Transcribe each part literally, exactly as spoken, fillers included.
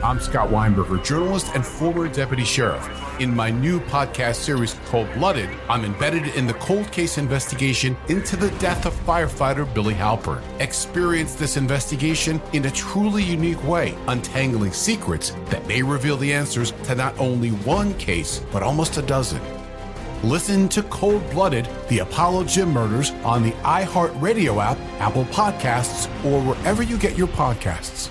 I'm Scott Weinberger, journalist and former deputy sheriff. In my new podcast series, Cold Blooded, I'm embedded in the cold case investigation into the death of firefighter Billy Halpern. Experience this investigation in a truly unique way, untangling secrets that may reveal the answers to not only one case, but almost a dozen. Listen to Cold Blooded, the Apollo Gym Murders on the iHeartRadio app, Apple Podcasts, or wherever you get your podcasts.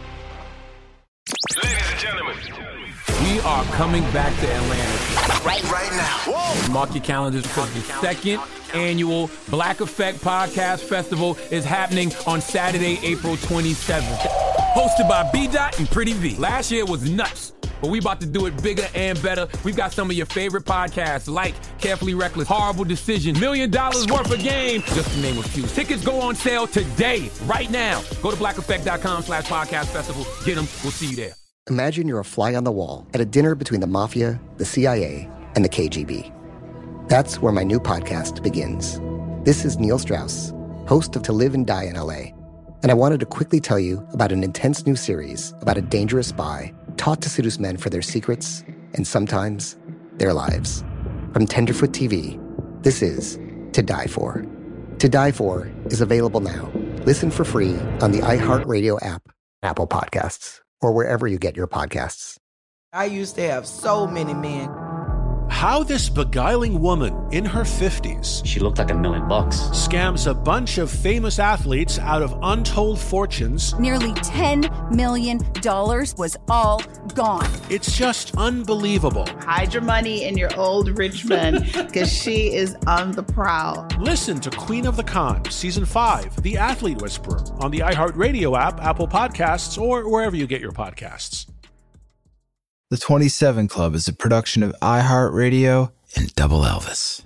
Ladies and gentlemen, we are coming back to Atlanta right, right now. Whoa. Mark your calendars because the second annual Black Effect Podcast Festival is happening on Saturday, April twenty-seventh. Hosted by B-Dot and Pretty V. Last year was nuts, but we about to do it bigger and better. We've got some of your favorite podcasts like Carefully Reckless, Horrible Decision, Million Dollars Worth of Game, just to name a few. Tickets go on sale today, right now. Go to black effect dot com slash podcast festival. Get them. We'll see you there. Imagine you're a fly on the wall at a dinner between the mafia, the C I A, and the K G B. That's where my new podcast begins. This is Neil Strauss, host of To Live and Die in L A, and I wanted to quickly tell you about an intense new series about a dangerous spy taught to seduce men for their secrets and sometimes their lives. From Tenderfoot T V, this is To Die For. To Die For is available now. Listen for free on the iHeartRadio app, Apple Podcasts, or wherever you get your podcasts. I used to have so many men. How this beguiling woman in her fifties, she looked like a million bucks, scams a bunch of famous athletes out of untold fortunes. Nearly ten million dollars was all gone. It's just unbelievable. Hide your money in your old rich man, because she is on the prowl. Listen to Queen of the Con, Season five, The Athlete Whisperer, on the iHeartRadio app, Apple Podcasts, or wherever you get your podcasts. The twenty-seven Club is a production of iHeartRadio and Double Elvis.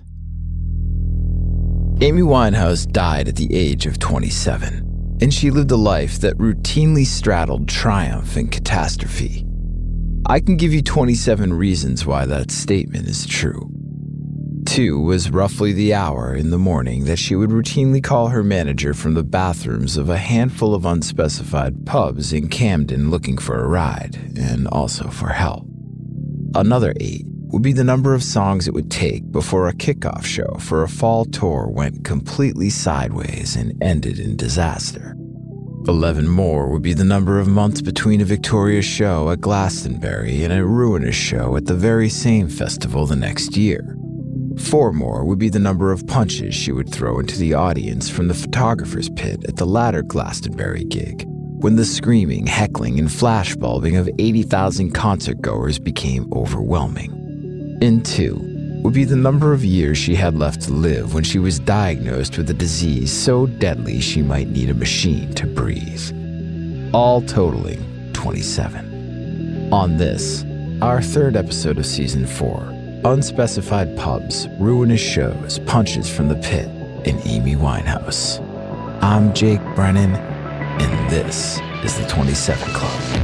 Amy Winehouse died at the age of twenty-seven, and she lived a life that routinely straddled triumph and catastrophe. I can give you twenty-seven reasons why that statement is true. Two was roughly the hour in the morning that she would routinely call her manager from the bathrooms of a handful of unspecified pubs in Camden looking for a ride, and also for help. Another eight would be the number of songs it would take before a kickoff show for a fall tour went completely sideways and ended in disaster. Eleven more would be the number of months between a victorious show at Glastonbury and a ruinous show at the very same festival the next year. Four more would be the number of punches she would throw into the audience from the photographer's pit at the latter Glastonbury gig, when the screaming, heckling, and flashbulbing of eighty thousand concertgoers became overwhelming. And two would be the number of years she had left to live when she was diagnosed with a disease so deadly she might need a machine to breathe. All totaling twenty-seven. On this, our third episode of Season four, Unspecified Pubs, Ruinous Shows, Punches from the Pit, and Amy Winehouse. I'm Jake Brennan, and this is the twenty-seven Club.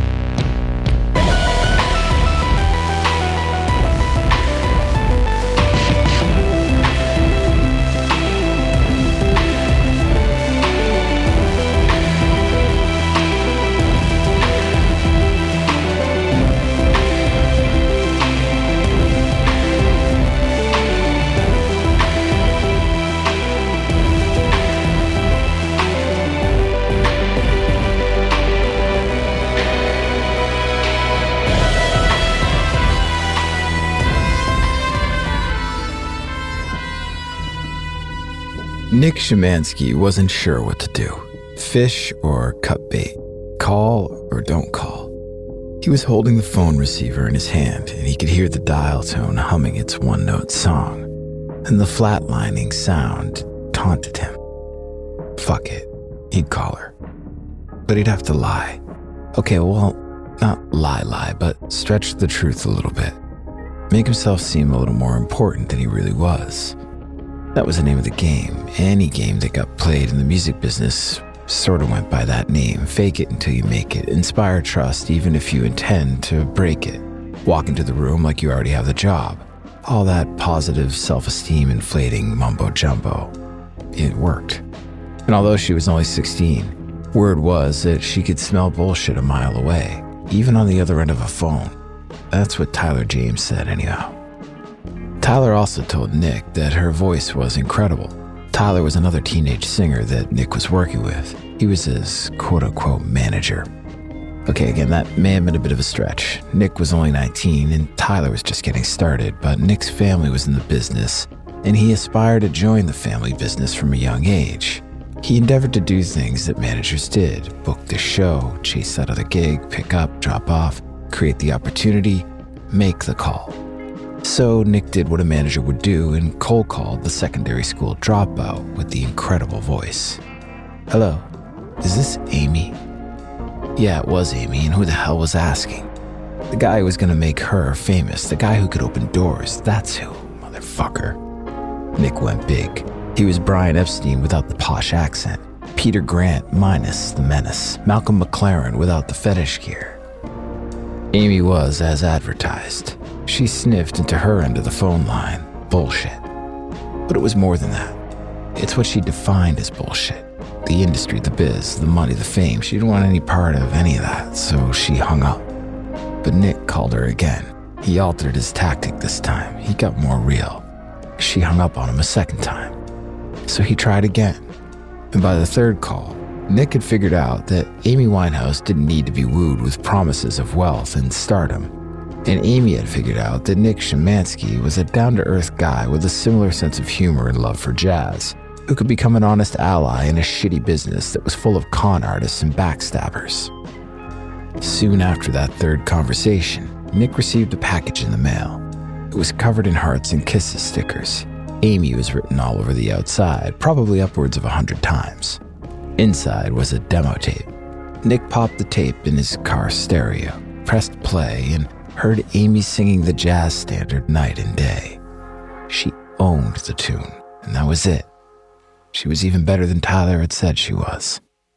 Nick Szymanski wasn't sure what to do. Fish or cut bait. Call or don't call. He was holding the phone receiver in his hand, and he could hear the dial tone humming its one-note song. And the flatlining sound taunted him. Fuck it. He'd call her. But he'd have to lie. Okay, well, not lie-lie, but stretch the truth a little bit. Make himself seem a little more important than he really was. That was the name of the game. Any game that got played in the music business sort of went by that name. Fake it until you make it. Inspire trust even if you intend to break it. Walk into the room like you already have the job. All that positive self-esteem inflating mumbo-jumbo. It worked. And although she was only sixteen, word was that she could smell bullshit a mile away. even on the other end of a phone. That's what Tyler James said anyhow. Tyler also told Nick that her voice was incredible. Tyler was another teenage singer that Nick was working with. He was his quote-unquote manager. Okay, again, that may have been a bit of a stretch. Nick was only nineteen and Tyler was just getting started, but Nick's family was in the business, and he aspired to join the family business from a young age. He endeavored to do things that managers did: book the show, chase that other gig, pick up, drop off, create the opportunity, make the call. So Nick did what a manager would do and cold called the secondary school dropout with the incredible voice. Hello, is this Amy? Yeah, it was Amy, and who the hell was asking? The guy who was gonna make her famous, the guy who could open doors, that's who, motherfucker. Nick went big. He was Brian Epstein without the posh accent, Peter Grant minus the menace, Malcolm McLaren without the fetish gear. Amy was as advertised. She sniffed into her end of the phone line. Bullshit. But it was more than that. It's what she defined as bullshit. The industry, the biz, the money, the fame. She didn't want any part of any of that, so she hung up. But Nick called her again. He altered his tactic this time. He got more real. She hung up on him a second time. So he tried again. And by the third call, Nick had figured out that Amy Winehouse didn't need to be wooed with promises of wealth and stardom. And Amy had figured out that Nick Szymanski was a down-to-earth guy with a similar sense of humor and love for jazz, who could become an honest ally in a shitty business that was full of con artists and backstabbers. Soon after that third conversation, Nick received a package in the mail. It was covered in hearts and kisses stickers. Amy was written all over the outside, probably upwards of a hundred times. Inside was a demo tape. Nick popped the tape in his car stereo, pressed play, and heard Amy singing the jazz standard night and day. She owned the tune, and that was it. She was even better than Tyler had said she was.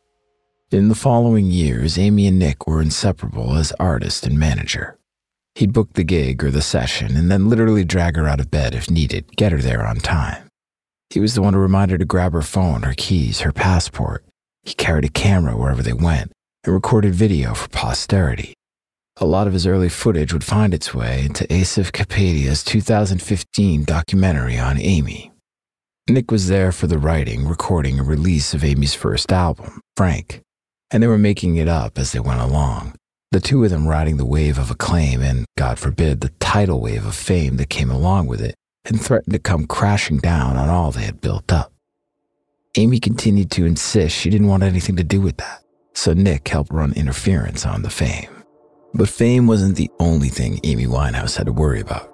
In the following years, Amy and Nick were inseparable as artist and manager. He'd book the gig or the session and then literally drag her out of bed if needed, get her there on time. He was the one to remind her to grab her phone, her keys, her passport. He carried a camera wherever they went and recorded video for posterity. A lot of his early footage would find its way into Asif Kapadia's two thousand fifteen documentary on Amy. Nick was there for the writing, recording, and release of Amy's first album, Frank, and they were making it up as they went along, the two of them riding the wave of acclaim and, God forbid, the tidal wave of fame that came along with it and threatened to come crashing down on all they had built up. Amy continued to insist she didn't want anything to do with that, so Nick helped run interference on the fame. But fame wasn't the only thing Amy Winehouse had to worry about.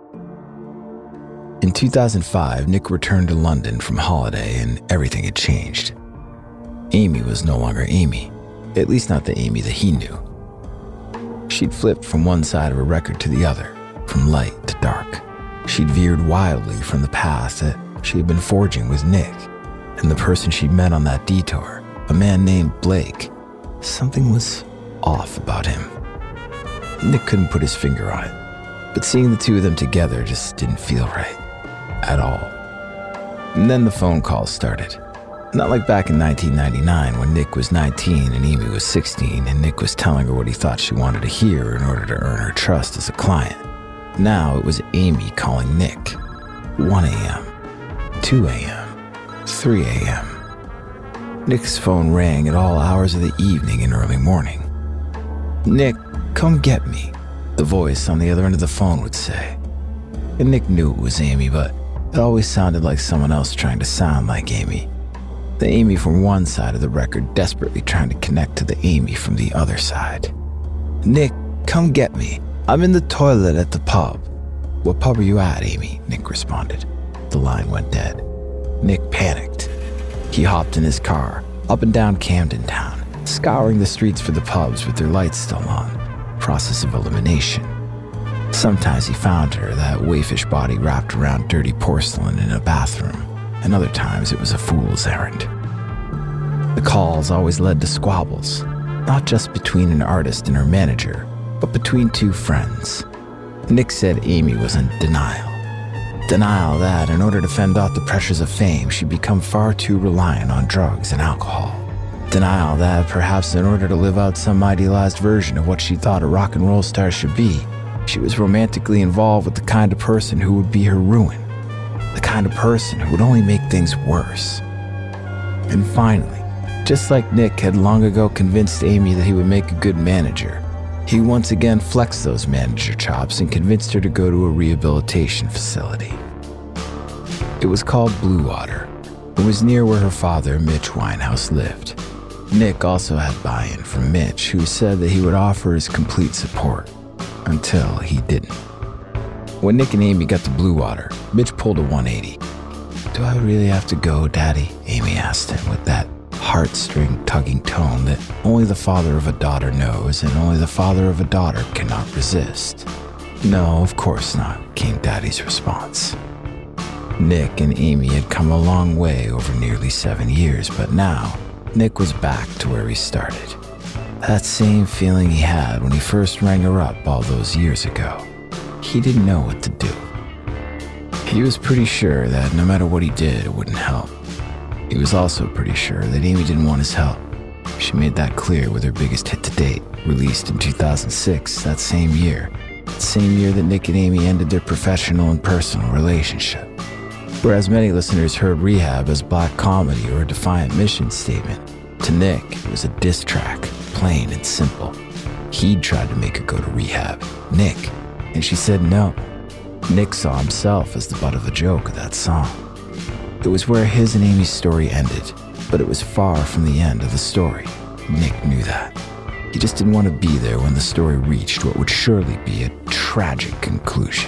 In two thousand five, Nick returned to London from holiday and everything had changed. Amy was no longer Amy, at least not the Amy that he knew. She'd flipped from one side of a record to the other, from light to dark. She'd veered wildly from the path that she had been forging with Nick, and the person she'd met on that detour, a man named Blake, something was off about him. Nick couldn't put his finger on it, but seeing the two of them together just didn't feel right. At all. And then the phone calls started. Not like back in nineteen ninety-nine when Nick was nineteen and Amy was sixteen and Nick was telling her what he thought she wanted to hear in order to earn her trust as a client. Now it was Amy calling Nick. one a.m., two a.m., three a.m. Nick's phone rang at all hours of the evening and early morning. "Nick, come get me," the voice on the other end of the phone would say. And Nick knew it was Amy, but it always sounded like someone else trying to sound like Amy. The Amy from one side of the record desperately trying to connect to the Amy from the other side. "Nick, come get me. I'm in the toilet at the pub." "What pub are you at, Amy?" Nick responded. The line went dead. Nick panicked. He hopped in his car, up and down Camden Town, scouring the streets for the pubs with their lights still on. Process of elimination. Sometimes he found her, that waifish body wrapped around dirty porcelain in a bathroom, and other times it was a fool's errand. The calls always led to squabbles, not just between an artist and her manager, but between two friends. Nick said Amy was in denial. Denial that, in order to fend off the pressures of fame, she'd become far too reliant on drugs and alcohol. Denial that perhaps in order to live out some idealized version of what she thought a rock and roll star should be, she was romantically involved with the kind of person who would be her ruin, the kind of person who would only make things worse. And finally, just like Nick had long ago convinced Amy that he would make a good manager, he once again flexed those manager chops and convinced her to go to a rehabilitation facility. It was called Blue Water. It was near where her father, Mitch Winehouse, lived. Nick also had buy-in from Mitch, who said that he would offer his complete support, until he didn't. When Nick and Amy got to Blue Water, Mitch pulled a one eighty. "Do I really have to go, Daddy?" Amy asked him with that heartstring-tugging tone that only the father of a daughter knows and only the father of a daughter cannot resist. "No, of course not," came Daddy's response. Nick and Amy had come a long way over nearly seven years, but now Nick was back to where he started. That same feeling he had when he first rang her up all those years ago. He didn't know what to do. He was pretty sure that no matter what he did, it wouldn't help. He was also pretty sure that Amy didn't want his help. She made that clear with her biggest hit to date, released in two thousand six, that same year. The same year that Nick and Amy ended their professional and personal relationship. Whereas many listeners heard Rehab as black comedy or a defiant mission statement, to Nick it was a diss track, plain and simple. He'd tried to make her go to rehab, Nick, and she said no. Nick saw himself as the butt of a joke of that song. It was where his and Amy's story ended, but it was far from the end of the story. Nick knew that. He just didn't want to be there when the story reached what would surely be a tragic conclusion.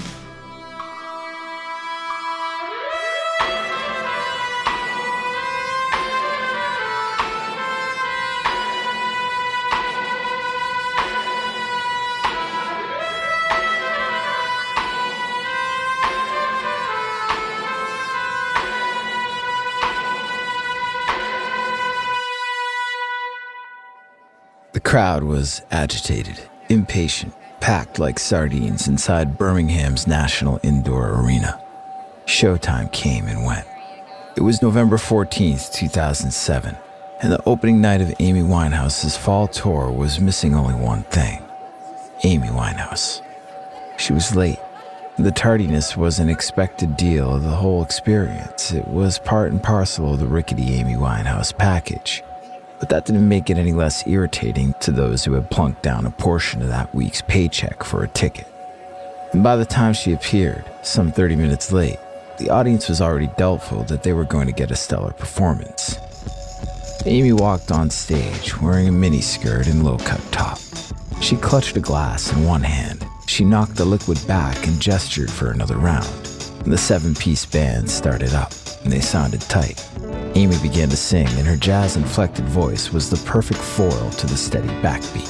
The crowd was agitated, impatient, packed like sardines inside Birmingham's National Indoor Arena. Showtime came and went. It was November fourteenth, two thousand seven, and the opening night of Amy Winehouse's fall tour was missing only one thing: Amy Winehouse. She was late. The tardiness was an expected deal of the whole experience. It was part and parcel of the rickety Amy Winehouse package. But that didn't make it any less irritating to those who had plunked down a portion of that week's paycheck for a ticket. And by the time she appeared, some thirty minutes late, the audience was already doubtful that they were going to get a stellar performance. Amy walked on stage wearing a miniskirt and low-cut top. She clutched a glass in one hand. She knocked the liquid back and gestured for another round. And the seven-piece band started up, and they sounded tight. Amy began to sing, and her jazz-inflected voice was the perfect foil to the steady backbeat.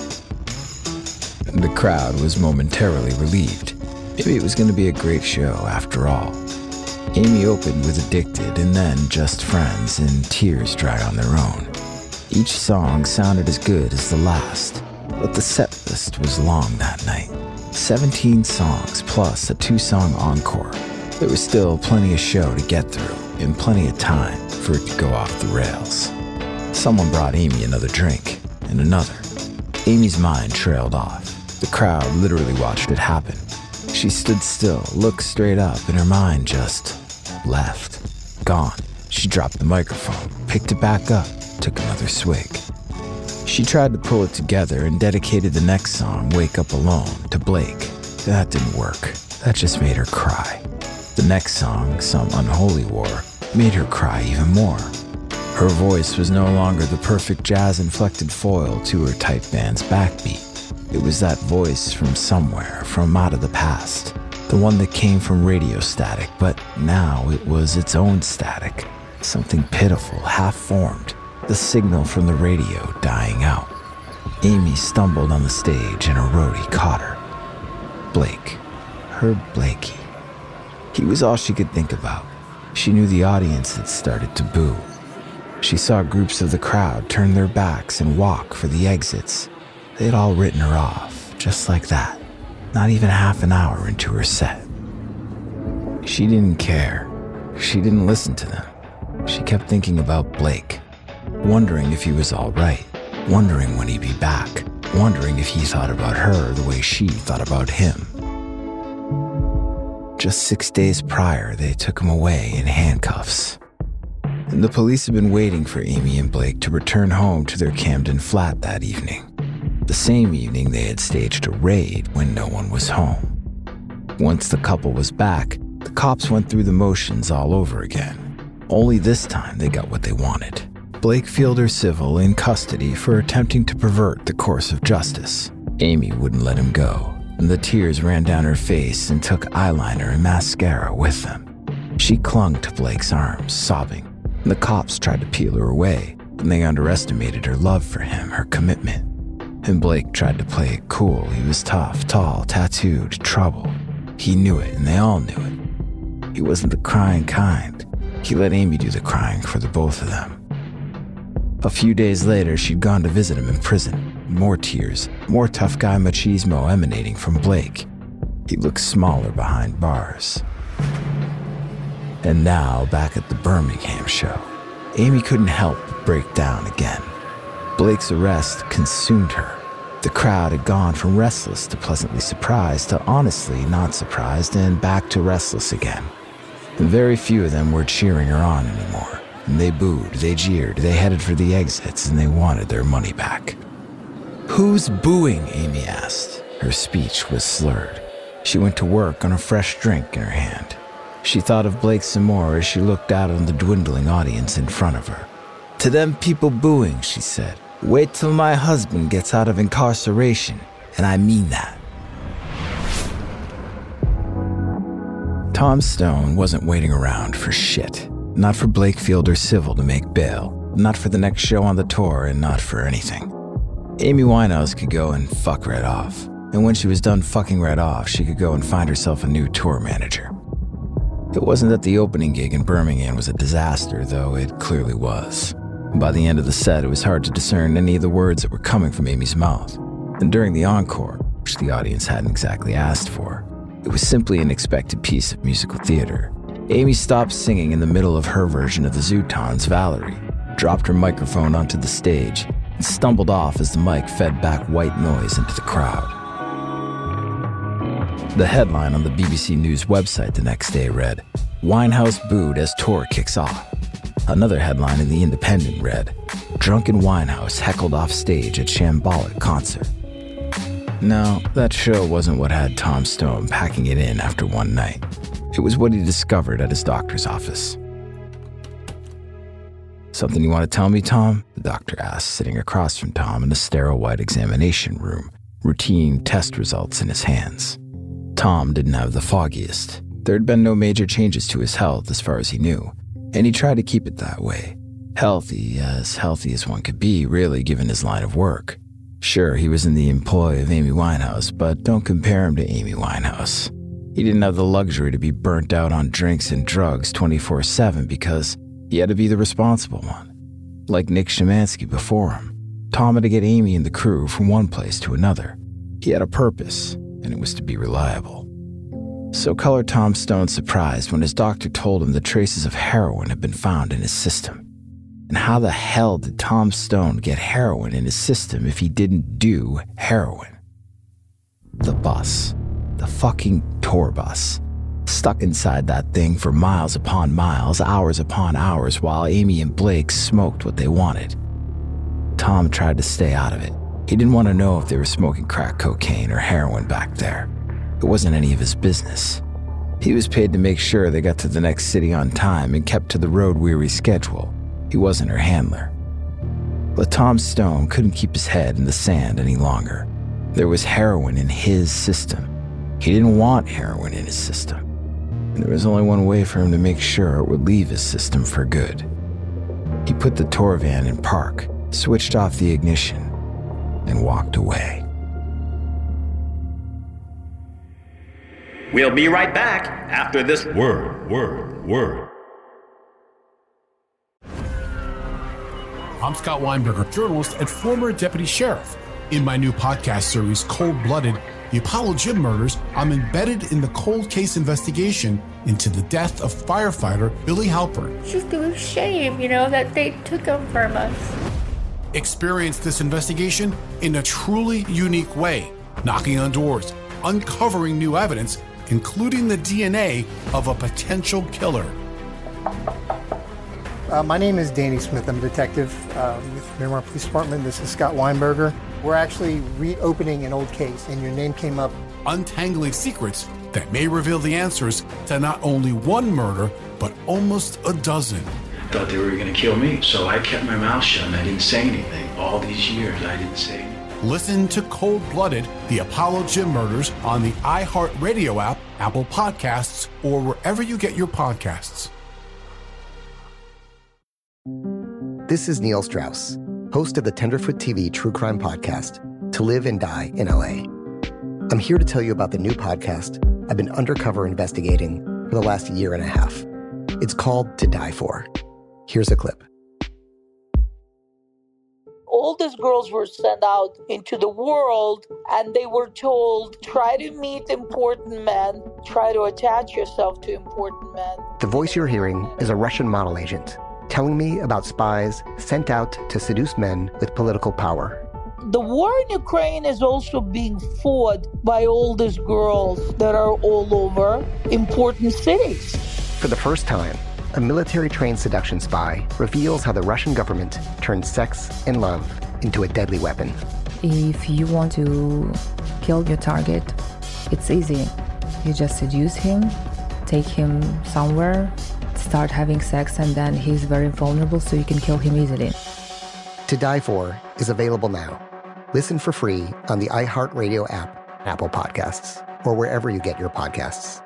The crowd was momentarily relieved. Maybe it was going to be a great show after all. Amy opened with Addicted and then Just Friends and Tears Dry on Their Own. Each song sounded as good as the last, but the set list was long that night. seventeen songs plus a two-song encore. There was still plenty of show to get through and plenty of time for it to go off the rails. Someone brought Amy another drink, and another. Amy's mind trailed off. The crowd literally watched it happen. She stood still, looked straight up, and her mind just left. Gone. She dropped the microphone, picked it back up, took another swig. She tried to pull it together and dedicated the next song, Wake Up Alone, to Blake. That didn't work. That just made her cry. The next song, Some Unholy War, made her cry even more. Her voice was no longer the perfect jazz-inflected foil to her tight band's backbeat. It was that voice from somewhere, from out of the past, the one that came from radio static, but now it was its own static, something pitiful, half-formed, the signal from the radio dying out. Amy stumbled on the stage and a roadie caught her. Blake. Her Blakey. He was all she could think about. She knew the audience had started to boo. She saw groups of the crowd turn their backs and walk for the exits. They had all written her off, just like that, not even half an hour into her set. She didn't care. She didn't listen to them. She kept thinking about Blake. wondering if he was all right, wondering when he'd be back, wondering if he thought about her the way she thought about him. Just six days prior, they took him away in handcuffs. And the police had been waiting for Amy and Blake to return home to their Camden flat that evening. The same evening they had staged a raid when no one was home. Once the couple was back, the cops went through the motions all over again. Only this time they got what they wanted. Blake Fielder Civil in custody for attempting to pervert the course of justice. Amy wouldn't let him go, and the tears ran down her face and took eyeliner and mascara with them. She clung to Blake's arms, sobbing, and the cops tried to peel her away, and they underestimated her love for him, her commitment. And Blake tried to play it cool. He was tough, tall, tattooed, troubled. He knew it, and they all knew it. He wasn't the crying kind. He let Amy do the crying for the both of them. A few days later, she'd gone to visit him in prison. More tears, more tough guy machismo emanating from Blake. He looked smaller behind bars. And now, back at the Birmingham show, Amy couldn't help but break down again. Blake's arrest consumed her. The crowd had gone from restless to pleasantly surprised to honestly not surprised and back to restless again. And very few of them were cheering her on anymore. And they booed, they jeered, they headed for the exits, and they wanted their money back. "Who's booing?" Amy asked. Her speech was slurred. She went to work on a fresh drink in her hand. She thought of Blake some more as she looked out on the dwindling audience in front of her. "To them people booing," she said, "wait till my husband gets out of incarceration, and I mean that." Tom Stone wasn't waiting around for shit. Not for Blake Fielder Civil to make bail, not for the next show on the tour, and not for anything. Amy Winehouse could go and fuck right off. And when she was done fucking right off, she could go and find herself a new tour manager. It wasn't that the opening gig in Birmingham was a disaster, though it clearly was. By the end of the set, it was hard to discern any of the words that were coming from Amy's mouth. And during the encore, which the audience hadn't exactly asked for, it was simply an expected piece of musical theater. Amy stopped singing in the middle of her version of the Zootons' Valerie, dropped her microphone onto the stage, and stumbled off as the mic fed back white noise into the crowd. The headline on the B B C News website the next day read, "Winehouse booed as tour kicks off." Another headline in The Independent read, "Drunken Winehouse heckled off stage at Shambolic concert." No, that show wasn't what had Tom Stone packing it in after one night. It was what he discovered at his doctor's office. "Something you want to tell me, Tom?" the doctor asked, sitting across from Tom in a sterile white examination room, routine test results in his hands. Tom didn't have the foggiest. There had been no major changes to his health as far as he knew, and he tried to keep it that way. Healthy, as healthy as one could be, really, given his line of work. Sure, he was in the employ of Amy Winehouse, but don't compare him to Amy Winehouse. He didn't have the luxury to be burnt out on drinks and drugs twenty-four seven because he had to be the responsible one. Like Nick Shymansky before him, Tom had to get Amy and the crew from one place to another. He had a purpose, and it was to be reliable. So colored Tom Stone surprised when his doctor told him the traces of heroin had been found in his system. And how the hell did Tom Stone get heroin in his system if he didn't do heroin? The bus. The fucking tour bus. Stuck inside that thing for miles upon miles, hours upon hours, while Amy and Blake smoked what they wanted. Tom tried to stay out of it. He didn't want to know if they were smoking crack cocaine or heroin back there. It wasn't any of his business. He was paid to make sure they got to the next city on time and kept to the road-weary schedule. He wasn't her handler. But Tom Stone couldn't keep his head in the sand any longer. There was heroin in his system. He didn't want heroin in his system. And there was only one way for him to make sure it would leave his system for good. He put the tour van in park, switched off the ignition, and walked away. We'll be right back after this word, word, word. I'm Scott Weinberger, journalist and former deputy sheriff. In my new podcast series, Cold Blooded, the Apollo Gym murders, I'm embedded in the cold case investigation into the death of firefighter Billy Halpern. It's just a shame, you know, that they took him from us. Experience this investigation in a truly unique way, knocking on doors, uncovering new evidence, including the D N A of a potential killer. Uh, my name is Danny Smith. I'm a detective uh, with Miramar Police Department. This is Scott Weinberger. We're actually reopening an old case, and your name came up. Untangling secrets that may reveal the answers to not only one murder, but almost a dozen. I thought they were going to kill me, so I kept my mouth shut and I didn't say anything. All these years, I didn't say anything. Listen to Cold Blooded, the Apollo Gym murders on the iHeartRadio app, Apple Podcasts, or wherever you get your podcasts. This is Neil Strauss, host of the Tenderfoot T V true crime podcast, To Live and Die in L A. I'm here to tell you about the new podcast I've been undercover investigating for the last year and a half. It's called To Die For. Here's a clip. All these girls were sent out into the world and they were told, try to meet important men, try to attach yourself to important men. The voice you're hearing is a Russian model agent telling me about spies sent out to seduce men with political power. The war in Ukraine is also being fought by all these girls that are all over important cities. For the first time, a military-trained seduction spy reveals how the Russian government turned sex and love into a deadly weapon. If you want to kill your target, it's easy. You just seduce him, take him somewhere, start having sex, and then he's very vulnerable, so you can kill him easily. To Die For is available now. Listen for free on the iHeartRadio app, Apple Podcasts, or wherever you get your podcasts.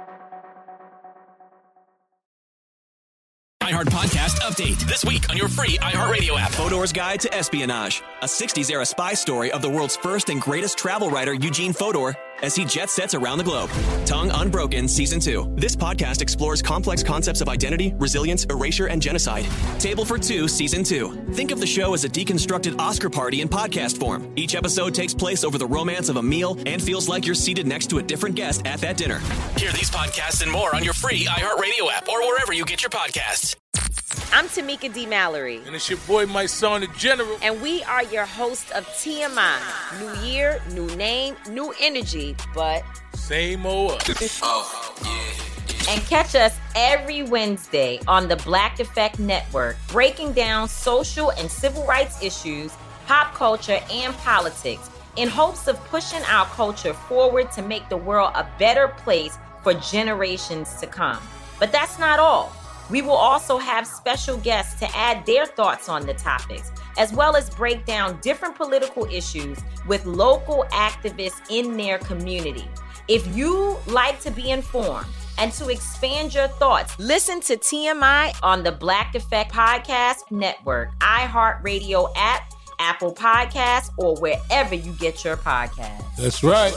iHeart Podcast Update. This week on your free iHeartRadio app. Fodor's Guide to Espionage. A sixties-era spy story of the world's first and greatest travel writer, Eugene Fodor, as he jet sets around the globe. Tongue Unbroken Season two. This podcast explores complex concepts of identity, resilience, erasure, and genocide. Table for Two Season two. Think of the show as a deconstructed Oscar party in podcast form. Each episode takes place over the romance of a meal and feels like you're seated next to a different guest at that dinner. Hear these podcasts and more on your free iHeartRadio app or wherever you get your podcasts. I'm Tamika D. Mallory. And it's your boy, my son, the General. And we are your hosts of T M I. New year, new name, new energy, but same old us. Oh, yeah. And catch us every Wednesday on the Black Effect Network, breaking down social and civil rights issues, pop culture, and politics in hopes of pushing our culture forward to make the world a better place for generations to come. But that's not all. We will also have special guests to add their thoughts on the topics, as well as break down different political issues with local activists in their community. If you like to be informed and to expand your thoughts, listen to T M I on the Black Effect Podcast Network, iHeartRadio app, Apple Podcasts, or wherever you get your podcasts. That's right.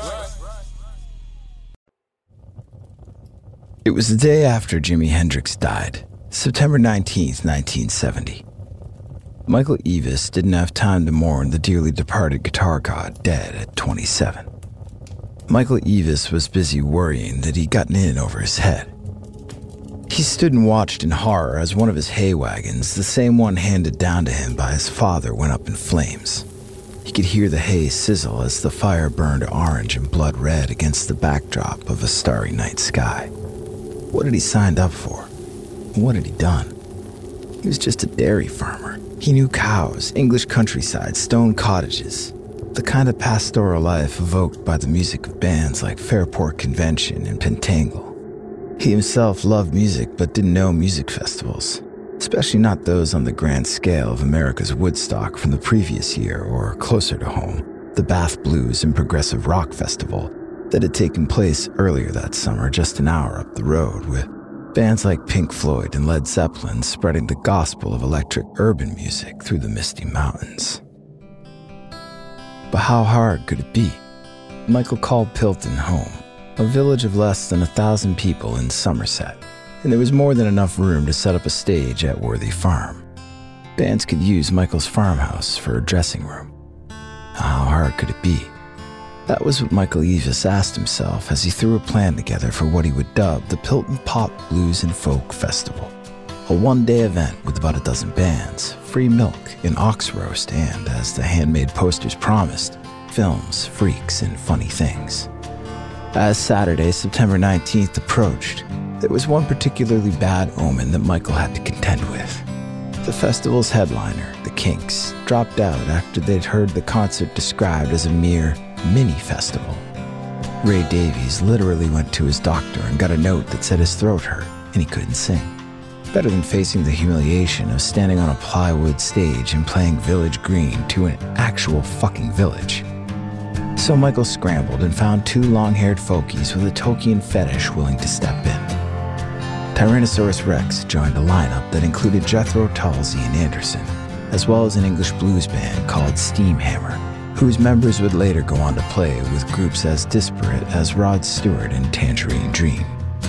It was the day after Jimi Hendrix died, September nineteenth, nineteen seventy. Michael Eavis didn't have time to mourn the dearly departed guitar god dead at twenty-seven. Michael Eavis was busy worrying that he'd gotten in over his head. He stood and watched in horror as one of his hay wagons, the same one handed down to him by his father, went up in flames. He could hear the hay sizzle as the fire burned orange and blood red against the backdrop of a starry night sky. What had he signed up for? What had he done? He was just a dairy farmer. He knew cows, English countryside, stone cottages, the kind of pastoral life evoked by the music of bands like Fairport Convention and Pentangle. He himself loved music but didn't know music festivals, especially not those on the grand scale of America's Woodstock from the previous year, or closer to home, the Bath Blues and Progressive Rock Festival that had taken place earlier that summer just an hour up the road, with bands like Pink Floyd and Led Zeppelin spreading the gospel of electric urban music through the misty mountains. But how hard could it be? Michael called Pilton home, a village of less than a thousand people in Somerset, and there was more than enough room to set up a stage at Worthy Farm. Bands could use Michael's farmhouse for a dressing room. How hard could it be? That was what Michael Eavis asked himself as he threw a plan together for what he would dub the Pilton Pop, Blues and Folk Festival. A one-day event with about a dozen bands, free milk, an ox roast, and, as the handmade posters promised, films, freaks, and funny things. As Saturday, September nineteenth approached, there was one particularly bad omen that Michael had to contend with. The festival's headliner, the Kinks, dropped out after they'd heard the concert described as a mere mini-festival. Ray Davies literally went to his doctor and got a note that said his throat hurt and he couldn't sing. Better than facing the humiliation of standing on a plywood stage and playing Village Green to an actual fucking village. So Michael scrambled and found two long-haired folkies with a Tolkien fetish willing to step in. Tyrannosaurus Rex joined a lineup that included Jethro Tull and Anderson, as well as an English blues band called Steamhammer, whose members would later go on to play with groups as disparate as Rod Stewart and Tangerine Dream.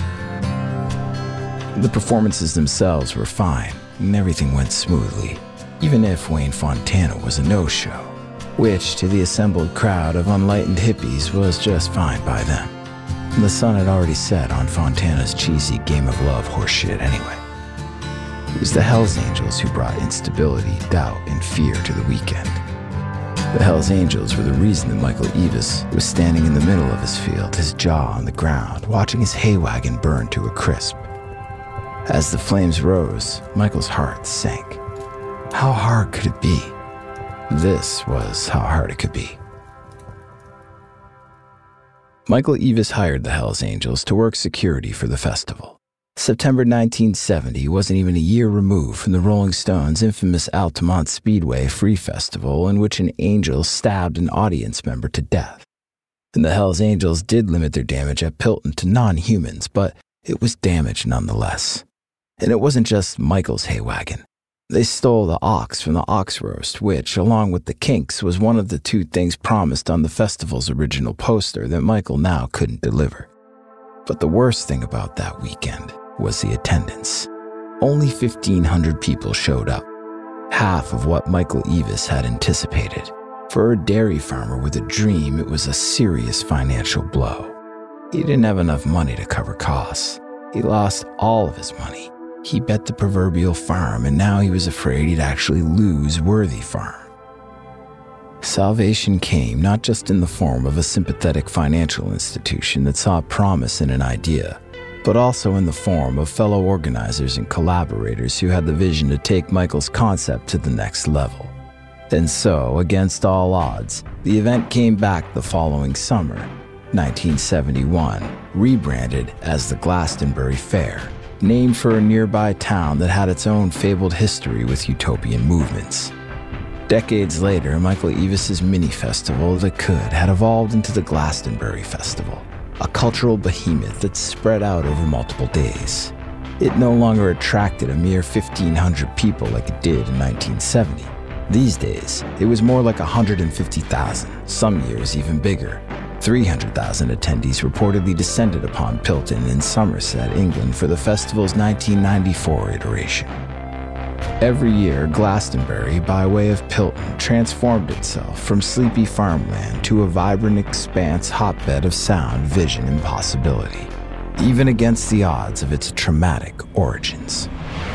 The performances themselves were fine, and everything went smoothly, even if Wayne Fontana was a no-show, which to the assembled crowd of unlightened hippies was just fine by them. The sun had already set on Fontana's cheesy Game of Love horseshit anyway. It was the Hells Angels who brought instability, doubt, and fear to the weekend. The Hells Angels were the reason that Michael Eavis was standing in the middle of his field, his jaw on the ground, watching his hay wagon burn to a crisp. As the flames rose, Michael's heart sank. How hard could it be? This was how hard it could be. Michael Eavis hired the Hells Angels to work security for the festival. September nineteen seventy wasn't even a year removed from the Rolling Stones' infamous Altamont Speedway Free Festival in which an angel stabbed an audience member to death. And the Hells Angels did limit their damage at Pilton to non-humans, but it was damage nonetheless. And it wasn't just Michael's hay wagon. They stole the ox from the ox roast, which, along with the Kinks, was one of the two things promised on the festival's original poster that Michael now couldn't deliver. But the worst thing about that weekend was the attendance. Only fifteen hundred people showed up, half of what Michael Eavis had anticipated. For a dairy farmer with a dream, it was a serious financial blow. He didn't have enough money to cover costs. He lost all of his money. He bet the proverbial farm, and now he was afraid he'd actually lose Worthy Farm. Salvation came not just in the form of a sympathetic financial institution that saw promise in an idea, but also in the form of fellow organizers and collaborators who had the vision to take Michael's concept to the next level. And so, against all odds, the event came back the following summer, nineteen seventy-one, rebranded as the Glastonbury Fair, named for a nearby town that had its own fabled history with utopian movements. Decades later, Michael Eavis's mini-festival that could had evolved into the Glastonbury Festival, a cultural behemoth that spread out over multiple days. It no longer attracted a mere fifteen hundred people like it did in nineteen seventy. These days, it was more like one hundred fifty thousand, some years even bigger. three hundred thousand attendees reportedly descended upon Pilton in Somerset, England for the festival's nineteen ninety-four iteration. Every year, Glastonbury, by way of Pilton, transformed itself from sleepy farmland to a vibrant expanse hotbed of sound, vision, and possibility, even against the odds of its traumatic origins.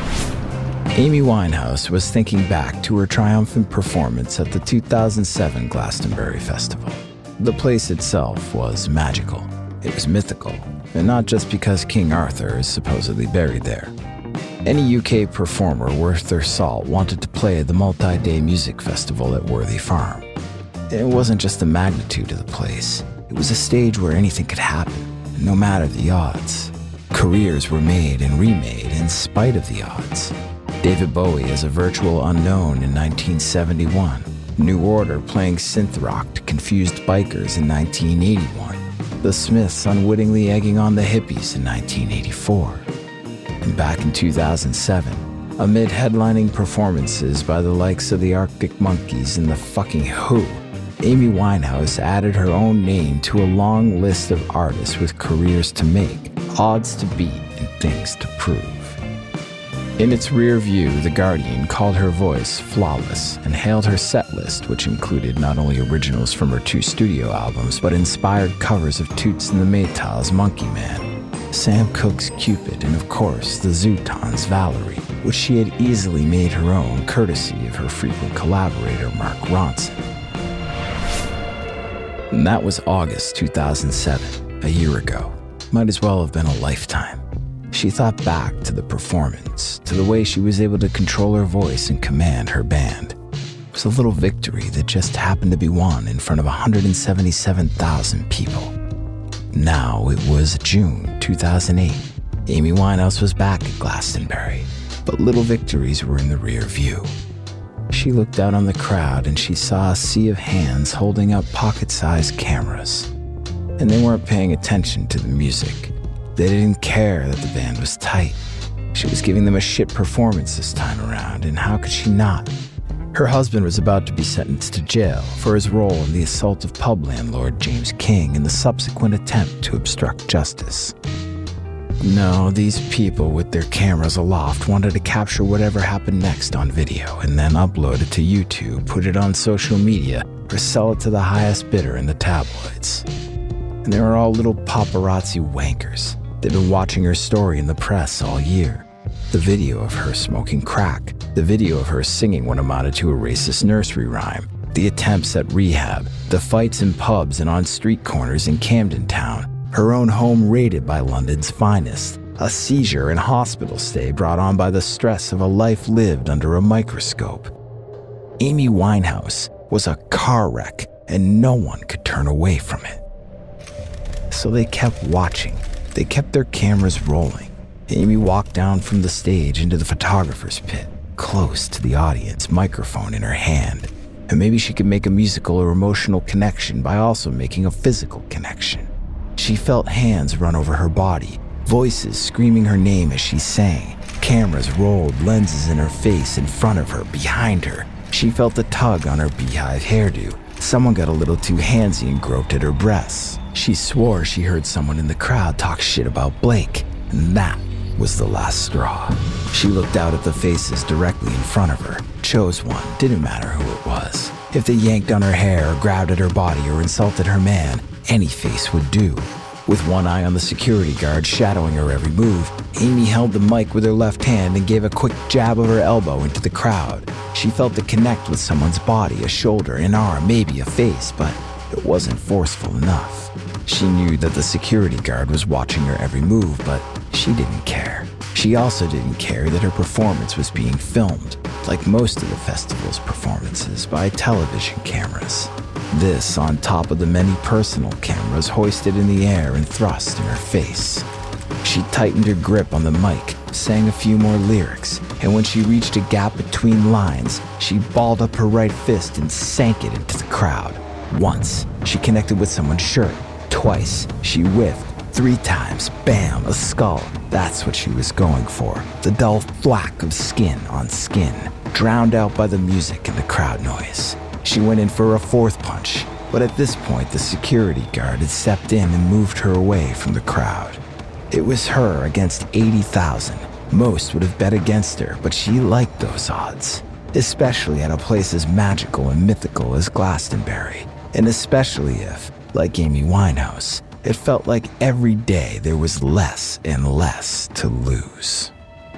Amy Winehouse was thinking back to her triumphant performance at the two thousand seven Glastonbury Festival. The place itself was magical. It was mythical, and not just because King Arthur is supposedly buried there. Any U K performer worth their salt wanted to play the multi-day music festival at Worthy Farm. And it wasn't just the magnitude of the place. It was a stage where anything could happen, no matter the odds. Careers were made and remade in spite of the odds. David Bowie as a virtual unknown in nineteen seventy-one. New Order playing synth rock to confused bikers in nineteen eighty-one. The Smiths unwittingly egging on the hippies in nineteen eighty-four. And back in two thousand seven, amid headlining performances by the likes of the Arctic Monkeys and the fucking Who, Amy Winehouse added her own name to a long list of artists with careers to make, odds to beat, and things to prove. In its rear view, The Guardian called her voice flawless and hailed her set list, which included not only originals from her two studio albums, but inspired covers of Toots and the Maytals' Monkey Man, Sam Cooke's Cupid, and of course, the Zootons' Valerie, which she had easily made her own courtesy of her frequent collaborator, Mark Ronson. And that was August two thousand seven, a year ago. Might as well have been a lifetime. She thought back to the performance, to the way she was able to control her voice and command her band. It was a little victory that just happened to be won in front of one hundred seventy-seven thousand people. Now it was June two thousand eight. Amy Winehouse was back at Glastonbury, but little victories were in the rear view. She looked out on the crowd and she saw a sea of hands holding up pocket-sized cameras. And they weren't paying attention to the music. They didn't care that the band was tight. She was giving them a shit performance this time around, and how could she not? Her husband was about to be sentenced to jail for his role in the assault of pub landlord James King and the subsequent attempt to obstruct justice. No, these people with their cameras aloft wanted to capture whatever happened next on video and then upload it to YouTube, put it on social media, or sell it to the highest bidder in the tabloids. And they were all little paparazzi wankers. They'd been watching her story in the press all year. The video of her smoking crack, the video of her singing what amounted to a racist nursery rhyme, the attempts at rehab, the fights in pubs and on street corners in Camden Town, her own home raided by London's finest, a seizure and hospital stay brought on by the stress of a life lived under a microscope. Amy Winehouse was a car wreck, and no one could turn away from it. So they kept watching. They kept their cameras rolling. Amy walked down from the stage into the photographer's pit, close to the audience, microphone in her hand. And maybe she could make a musical or emotional connection by also making a physical connection. She felt hands run over her body, voices screaming her name as she sang. Cameras rolled, lenses in her face, in front of her, behind her. She felt the tug on her beehive hairdo. Someone got a little too handsy and groped at her breasts. She swore she heard someone in the crowd talk shit about Blake, and that was the last straw. She looked out at the faces directly in front of her, chose one, didn't matter who it was. If they yanked on her hair or grabbed at her body or insulted her man, any face would do. With one eye on the security guard shadowing her every move, Amy held the mic with her left hand and gave a quick jab of her elbow into the crowd. She felt it connect with someone's body, a shoulder, an arm, maybe a face, but it wasn't forceful enough. She knew that the security guard was watching her every move, but she didn't care. She also didn't care that her performance was being filmed, like most of the festival's performances, by television cameras. This on top of the many personal cameras hoisted in the air and thrust in her face. She tightened her grip on the mic, sang a few more lyrics, and when she reached a gap between lines, she balled up her right fist and sank it into the crowd. Once, she connected with someone's shirt. Twice, she whiffed. Three times, bam, a skull. That's what she was going for. The dull thwack of skin on skin, drowned out by the music and the crowd noise. She went in for a fourth punch, but at this point, the security guard had stepped in and moved her away from the crowd. It was her against eighty thousand. Most would have bet against her, but she liked those odds, especially at a place as magical and mythical as Glastonbury, and especially if, like Amy Winehouse, it felt like every day there was less and less to lose.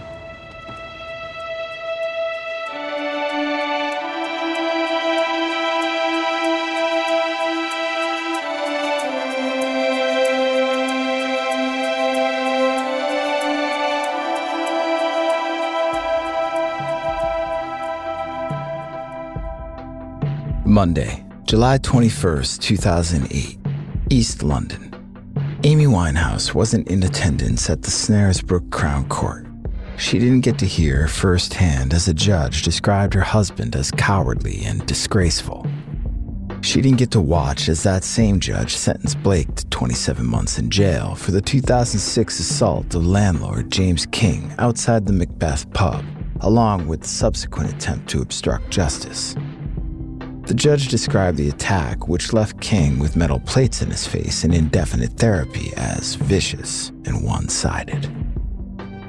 Monday, July twenty-first, two thousand eight, East London. Amy Winehouse wasn't in attendance at the Snaresbrook Crown Court. She didn't get to hear firsthand as a judge described her husband as cowardly and disgraceful. She didn't get to watch as that same judge sentenced Blake to twenty-seven months in jail for the two thousand six assault of landlord James King outside the Macbeth pub, along with the subsequent attempt to obstruct justice. The judge described the attack, which left King with metal plates in his face and indefinite therapy, as vicious and one-sided.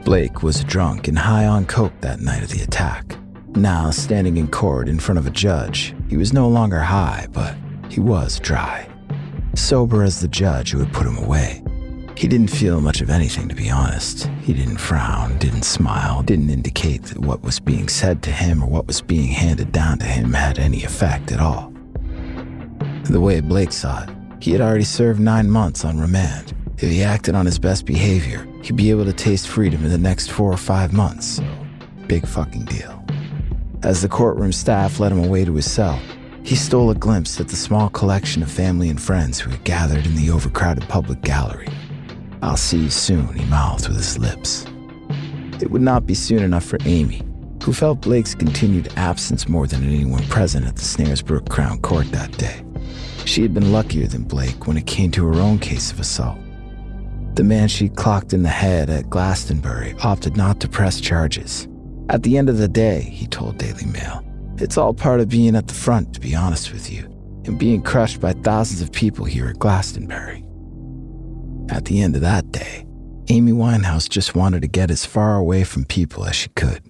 Blake was drunk and high on coke that night of the attack. Now, standing in court in front of a judge, he was no longer high, but he was dry. Sober as the judge who had put him away. He didn't feel much of anything, to be honest. He didn't frown, didn't smile, didn't indicate that what was being said to him or what was being handed down to him had any effect at all. The way Blake saw it, he had already served nine months on remand. If he acted on his best behavior, he'd be able to taste freedom in the next four or five months, so big fucking deal. As the courtroom staff led him away to his cell, he stole a glimpse at the small collection of family and friends who had gathered in the overcrowded public gallery. "I'll see you soon," he mouthed with his lips. It would not be soon enough for Amy, who felt Blake's continued absence more than anyone present at the Snaresbrook Crown Court that day. She had been luckier than Blake when it came to her own case of assault. The man she'd clocked in the head at Glastonbury opted not to press charges. At the end of the day, he told Daily Mail, it's all part of being at the front, to be honest with you, and being crushed by thousands of people here at Glastonbury. At the end of that day, Amy Winehouse just wanted to get as far away from people as she could.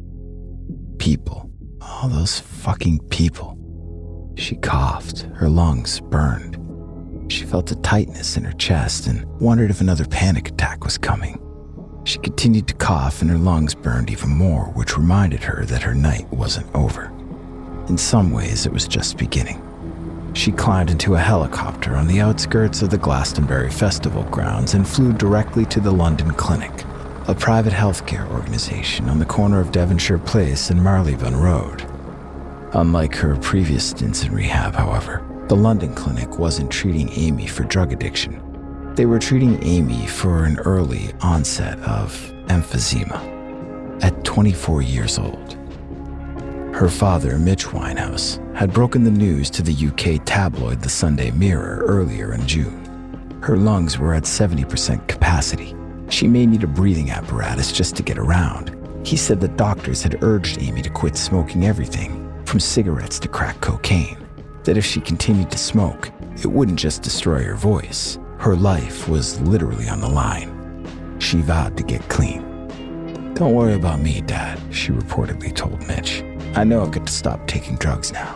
People. All those fucking people. She coughed, her lungs burned. She felt a tightness in her chest and wondered if another panic attack was coming. She continued to cough and her lungs burned even more, which reminded her that her night wasn't over. In some ways, it was just beginning. She climbed into a helicopter on the outskirts of the Glastonbury Festival grounds and flew directly to the London Clinic, a private healthcare organization on the corner of Devonshire Place and Marylebone Road. Unlike her previous stints in rehab, however, the London Clinic wasn't treating Amy for drug addiction. They were treating Amy for an early onset of emphysema at twenty-four years old. Her father, Mitch Winehouse, had broken the news to the U K tabloid The Sunday Mirror earlier in June. Her lungs were at seventy percent capacity. She may need a breathing apparatus just to get around. He said that doctors had urged Amy to quit smoking everything, from cigarettes to crack cocaine. That if she continued to smoke, it wouldn't just destroy her voice. Her life was literally on the line. She vowed to get clean. "Don't worry about me, Dad," she reportedly told Mitch. "I know I've got to stop taking drugs now."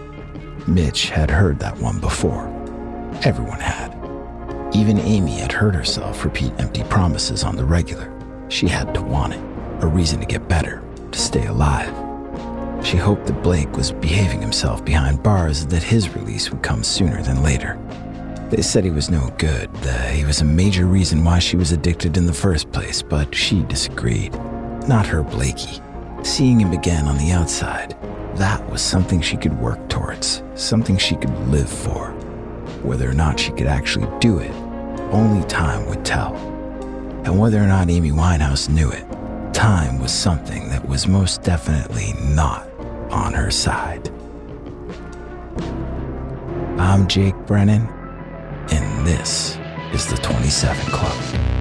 Mitch had heard that one before. Everyone had. Even Amy had heard herself repeat empty promises on the regular. She had to want it, a reason to get better, to stay alive. She hoped that Blake was behaving himself behind bars and that his release would come sooner than later. They said he was no good, that he was a major reason why she was addicted in the first place, but she disagreed. Not her Blakey. Seeing him again on the outside, that was something she could work towards, something she could live for. Whether or not she could actually do it, only time would tell. And whether or not Amy Winehouse knew it, time was something that was most definitely not on her side. I'm Jake Brennan, and this is the twenty-seven Club.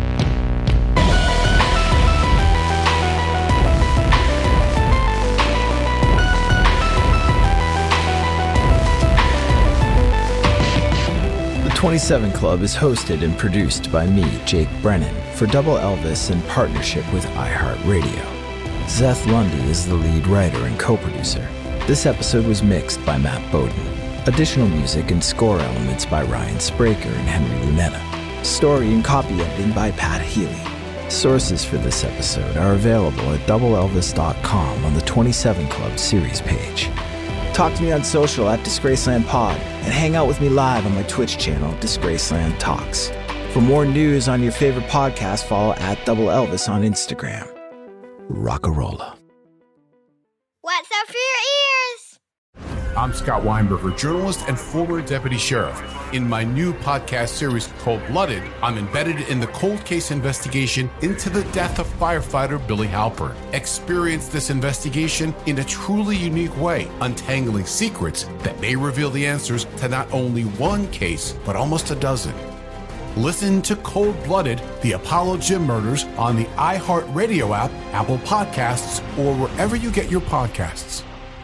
The twenty-seven Club is hosted and produced by me, Jake Brennan, for Double Elvis in partnership with iHeartRadio. Zeth Lundy is the lead writer and co-producer. This episode was mixed by Matt Bowden. Additional music and score elements by Ryan Spraker and Henry Lunetta. Story and copy editing by Pat Healy. Sources for this episode are available at double elvis dot com on the twenty-seven Club series page. Talk to me on social at Disgraceland Pod and hang out with me live on my Twitch channel, Disgraceland Talks. For more news on your favorite podcast, follow at Double Elvis on Instagram. Rockarola. What's up for your ears? I'm Scott Weinberger, journalist and former deputy sheriff. In my new podcast series, Cold Blooded, I'm embedded in the cold case investigation into the death of firefighter Billy Halpern. Experience this investigation in a truly unique way, untangling secrets that may reveal the answers to not only one case, but almost a dozen. Listen to Cold Blooded, the Apollo Gym Murders on the iHeartRadio app, Apple Podcasts, or wherever you get your podcasts.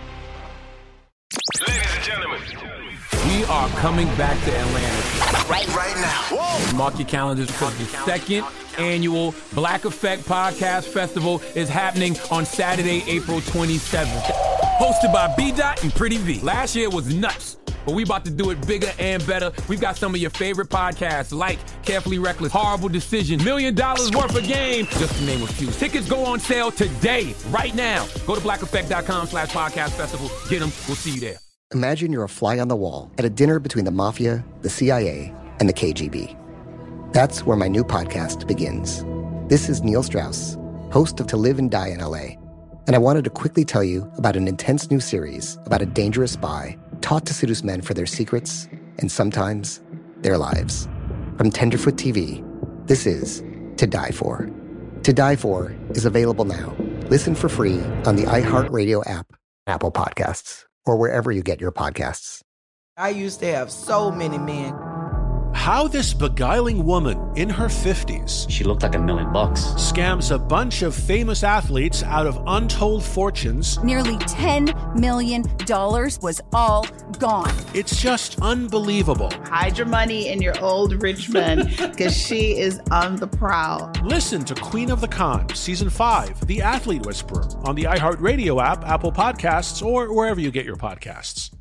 Ladies and gentlemen, we are coming back to Atlanta. Right, right now. Whoa. Mark your calendars for the second annual Black Effect Podcast Festival is happening on Saturday, April twenty-seventh. Hosted by B-Dot and Pretty V. Last year was nuts, but we about to do it bigger and better. We've got some of your favorite podcasts like Carefully Reckless, Horrible Decision, Million Dollars Worth of Game, just to name a few. Tickets go on sale today, right now. Go to black effect dot com slash podcast festival. Get them. We'll see you there. Imagine you're a fly on the wall at a dinner between the mafia, the C I A, and the K G B. That's where my new podcast begins. This is Neil Strauss, host of To Live and Die in L A, and I wanted to quickly tell you about an intense new series about a dangerous spy taught to seduce men for their secrets and sometimes their lives. From Tenderfoot T V, this is To Die For. To Die For is available now. Listen for free on the iHeartRadio app, Apple Podcasts, or wherever you get your podcasts. I used to have so many men. How this beguiling woman in her fifties, she looked like a million bucks, scams a bunch of famous athletes out of untold fortunes. Nearly ten million dollars was all gone. It's just unbelievable. Hide your money in your old rich man, because she is on the prowl. Listen to Queen of the Con, Season five, The Athlete Whisperer, on the iHeartRadio app, Apple Podcasts, or wherever you get your podcasts.